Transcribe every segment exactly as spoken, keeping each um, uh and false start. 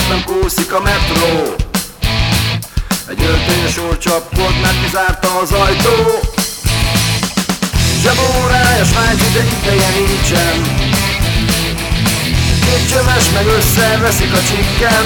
nem kúszik a metró. Egy öltönyös úr csapkod, mert kizárta az ajtó. Zsebórája, svájci, de ideje nincsen. Két csöves meg összeveszik a csikken.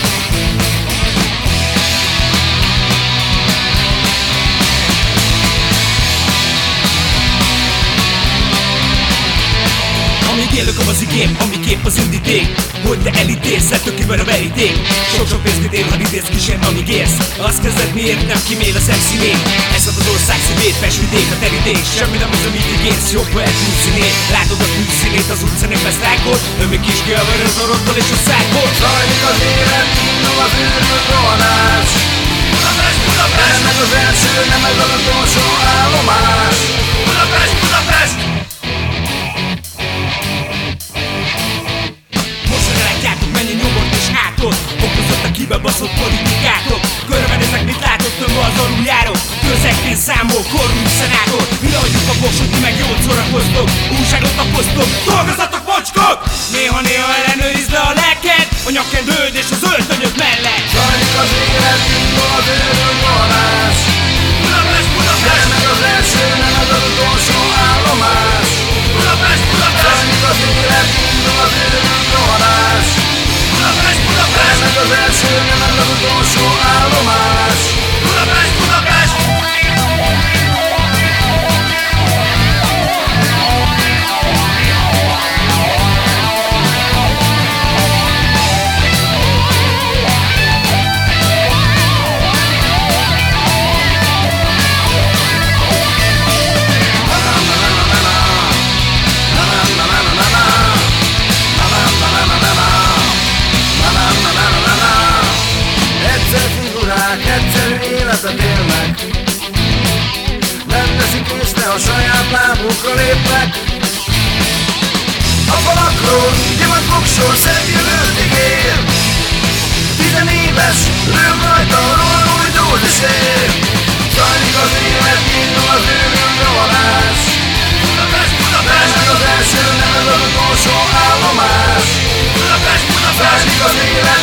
Amíg élök az igém, amiképp az indíték, hogy te elítélsz, tökével a veríték. Sok-sok pénzt él, ha idéz kísérni, amíg élsz. Azt kezded, miért nem kimél a szemszínét. Ez az ország szívét, festvidék a terítés. Semmi nem az, amit ígérsz, jobb, ha eltűnszínét. Látod a tűzszínét, az utca nem lesz rákod. Ő még kis kiavar az orottól és a szákot. Zajlik az élet, indul az őrült rohanás. Budapest, Budapest! Nem ez az első, nem ez az utolsó állomás. Budapest, Budapest! Látjátok, mennyi nyomort és hátot okozott a kibebaszott politikátok. Körbenéznek, mit látott, több az aluljárok. Közeknél számol, korrupt szenátor. Villagyjuk a boksot, mi meg jól szórakoztok. Újságot tapoztok, dolgozatok mocskok. Néha-néha ellenőrizd le a lelked, a nyakendőd és az öltönyöd mellett. Zajlik az élet, indul az őrült rohanás. Budapest, Budapest! Nem ez az első, nem ez az utolsó állomás. Budapest, Budapest! Zajlik az élet, indul az őrült rohanás. Budapest, Budapest! Nem ez az első, nem ez az utolsó állomás. Budapest, Budapest! Egyszerű életet élnek. Nem veszik észre, a saját lábukra lépnek. A falakról gyomott voksor szebb jövőt ígér. Tizenéves, lőm rajta, róla új dózis ér. Zajlik az élet, indul az őrült rohanás. Budapest, Budapest! Nem ez az első, nem ez az utolsó állomás. Budapest, Budapest! Zajlik az élet,